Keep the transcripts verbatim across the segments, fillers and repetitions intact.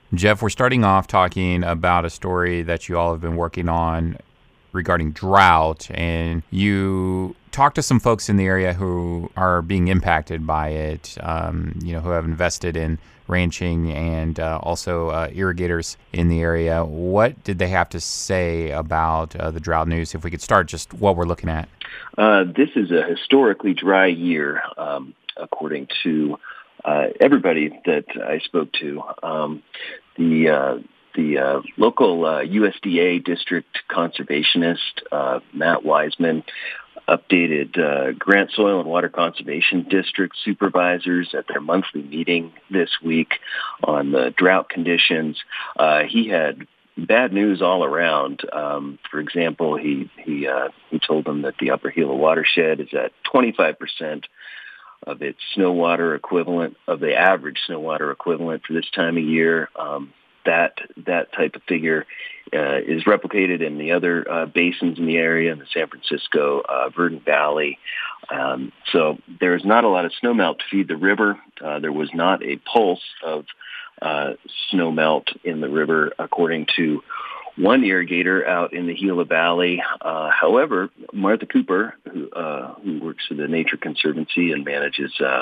Jeff, we're starting off talking about a story that you all have been working on regarding drought, and you talked to some folks in the area who are being impacted by it, um, you know, who have invested in ranching and uh, also uh, irrigators in the area. What did they have to say about uh, the drought news? If we could start just what we're looking at. Uh, this is a historically dry year, um, according to uh, everybody that I spoke to. Um, the uh, the uh, local uh, U S D A district conservationist, uh, Matt Wiseman, updated uh, Grant Soil and Water Conservation District supervisors at their monthly meeting this week on the drought conditions. Uh, he had bad news all around. Um, for example, he he uh, he told them that the Upper Gila watershed is at twenty-five percent of its snow water equivalent, of the average snow water equivalent for this time of year. Um, that that type of figure uh, is replicated in the other uh, basins in the area, in the San Francisco, uh, Verdant Valley. Um, so there's not a lot of snowmelt to feed the river. Uh, there was not a pulse of uh, snowmelt in the river, according to one irrigator out in the Gila Valley. Uh, however, Martha Cooper, who, uh, who works for the Nature Conservancy and manages uh,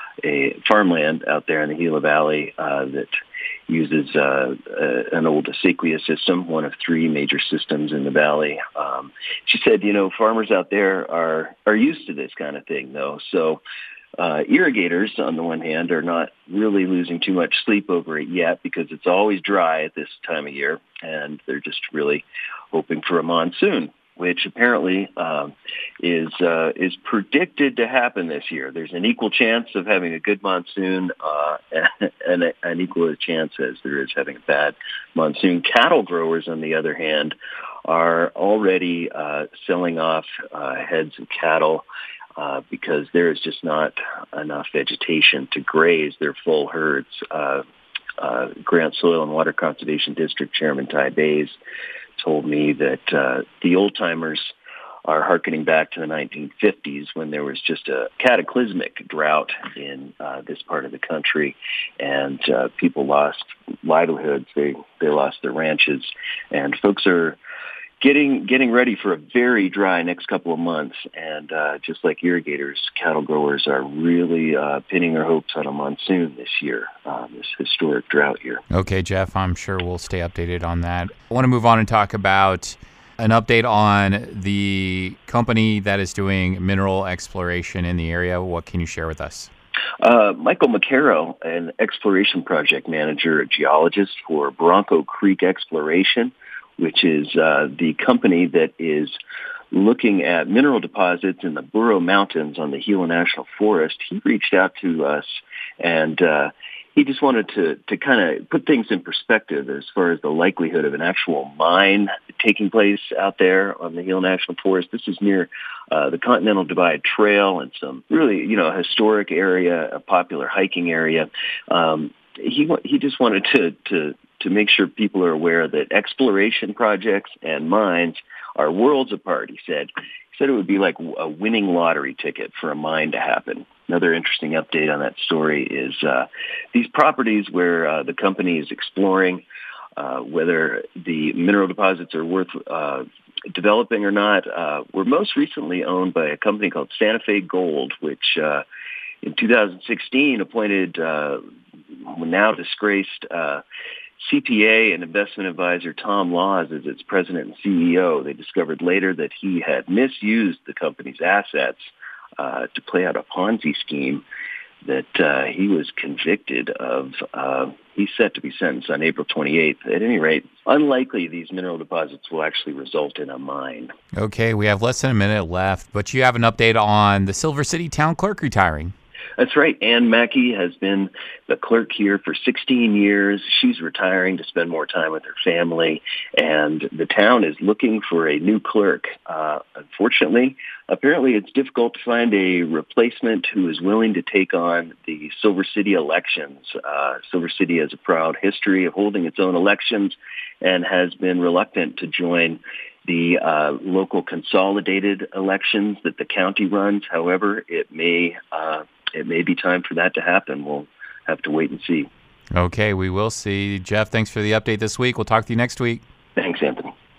a farmland out there in the Gila Valley uh, that uses uh, uh, an old acequia system, one of three major systems in the valley. Um, she said, you know, farmers out there are, are used to this kind of thing, though. So uh, irrigators, on the one hand, are not really losing too much sleep over it yet because it's always dry at this time of year, and they're just really hoping for a monsoon, which apparently um, is uh, is predicted to happen this year. There's an equal chance of having a good monsoon uh, and a, an equal chance as there is having a bad monsoon. Cattle growers, on the other hand, are already uh, selling off uh, heads of cattle uh, because there is just not enough vegetation to graze their full herds. Uh, uh, Grant Soil and Water Conservation District Chairman Ty Bays told me that uh, the old-timers are hearkening back to the nineteen fifties when there was just a cataclysmic drought in uh, this part of the country, and uh, people lost livelihoods. They they lost their ranches, and folks are getting getting ready for a very dry next couple of months. And uh, just like irrigators, cattle growers are really uh, pinning their hopes on a monsoon this year, uh, this historic drought year. Okay, Jeff, I'm sure we'll stay updated on that. I want to move on and talk about an update on the company that is doing mineral exploration in the area. What can you share with us? Uh, Michael McCarroll, an exploration project manager, a geologist for Bronco Creek Exploration, which is uh, the company that is looking at mineral deposits in the Burro Mountains on the Gila National Forest. He reached out to us, and uh, he just wanted to, to kind of put things in perspective as far as the likelihood of an actual mine taking place out there on the Gila National Forest. This is near uh, the Continental Divide Trail and some really, you know, historic area, a popular hiking area. Um, he he just wanted to to to make sure people are aware that exploration projects and mines are worlds apart. He said he said it would be like a winning lottery ticket for a mine to happen. Another interesting update on that story is uh, these properties where uh, the company is exploring uh, whether the mineral deposits are worth uh, developing or not uh, were most recently owned by a company called Santa Fe Gold, which uh, in two thousand sixteen appointed uh, now disgraced uh, C P A and investment advisor Tom Laws as its president and C E O. They discovered later that he had misused the company's assets uh, to play out a Ponzi scheme that uh, he was convicted of. Uh, he's set to be sentenced on April twenty-eighth. At any rate, unlikely these mineral deposits will actually result in a mine. Okay, we have less than a minute left, but you have an update on the Silver City town clerk retiring. That's right. Ann Mackey has been the clerk here for sixteen years. She's retiring to spend more time with her family, and the town is looking for a new clerk. Uh, unfortunately, apparently it's difficult to find a replacement who is willing to take on the Silver City elections. Uh, Silver City has a proud history of holding its own elections and has been reluctant to join the uh, local consolidated elections that the county runs. However, it may uh, it may be time for that to happen. We'll have to wait and see. Okay, we will see. Jeff, thanks for the update this week. We'll talk to you next week. Thanks, Anthony.